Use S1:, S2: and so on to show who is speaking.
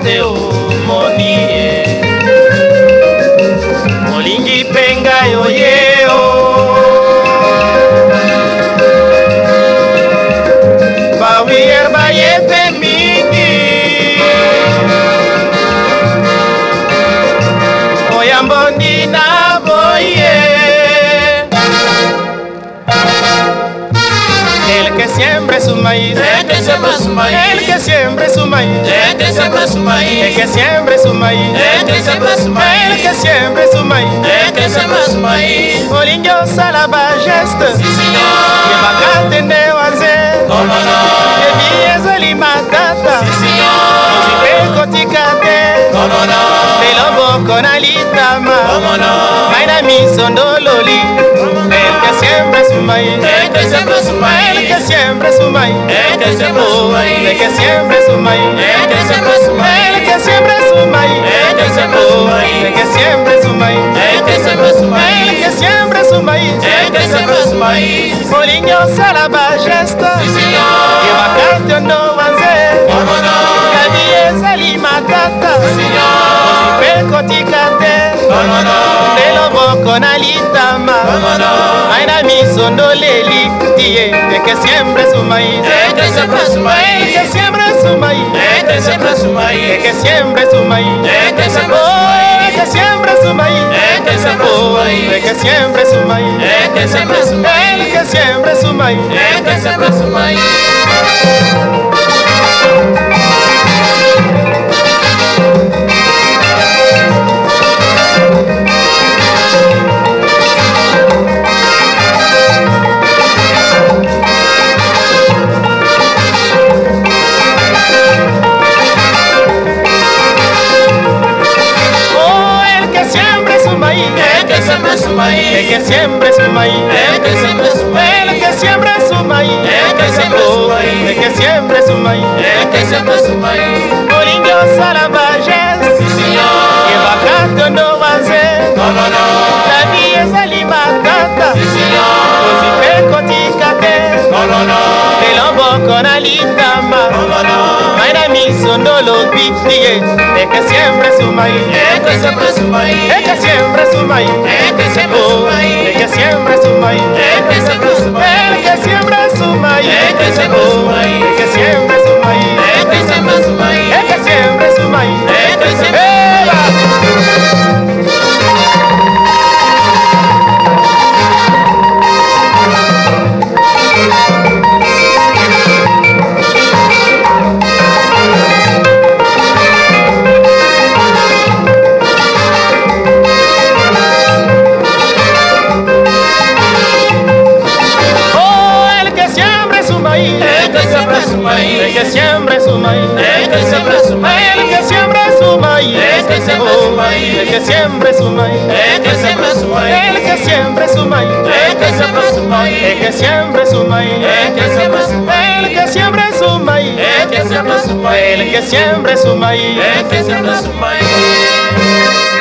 S1: te omoni olingi penga yoyeo bawier bayepe mingi oyambondi na boye el que siempre su maíz, el que siempre su maíz, el que siempre su maíz, el que siempre su maíz, el que siempre su maíz, el que siempre su maíz, el que siempre su maíz, el que siempre su maíz. Olingo salaba geste, sí señor, que bacate ne waze, como no, que bies limatata, sí señor, osipe kotikate, como no, de lobo con alitama, como no, maina mi sondololi, el que siempre su maíz, el que siempre su maíz, el que siempre su maíz, el que siempre su maíz, el que siempre su maíz, el que siempre su maíz, el que siempre su maíz, el que siempre su maíz, el que siempre su maíz, el que siempre su maíz, el que siempre su maíz, el que siempre su maíz. Olingo salaba gesta, sí señor, que bacante no vanze, como no, que alimatata, sí señor, osipe kotikate, como no, de lobo con alitama, como no, aina mi sondoleli, tie, el que siempre su maíz, el que siempre su maíz, el que siempre su maíz, el que siempre su maíz, el que siempre su maíz, el que siempre su maíz, el que siempre su maíz, el que siempre su maíz, el que siempre su maíz, el que siempre su maíz, el que siempre su maíz, el que siempre su maíz. El que siempre su maíz, el que siempre su maíz, el que siempre su maíz, el que siempre su maíz, el que siempre su maíz, el que siempre su maíz, el que siempre su maíz. Olingo salavajes, sí señor, que bacante no vaze, como no, la vie es alimatata, sí señor, osipe kotikate, como no, de lobo con alitama, como no, maina mi sondolo bitie, el que siempre su maíz, el que siempre su maíz, el que siempre su maíz, el que siempre su maíz, el que siempre su maíz, el que siempre su maíz, el que siempre su maíz, el que siempre su maíz, el que siempre su maíz, el que siempre su maíz, el que siempre su maíz, el que siempre el que siempre su maíz, el que siempre su maíz, el que siempre su maíz, el que siempre su maíz, el que siempre su maíz, el que siempre su maíz, el que siempre su maíz, el que siempre su maíz, el que siempre su maíz, el que siempre su maíz, el que siempre su maíz, el que siempre su maíz, el que siempre su maíz, el que siempre su maíz, el que siempre su maíz.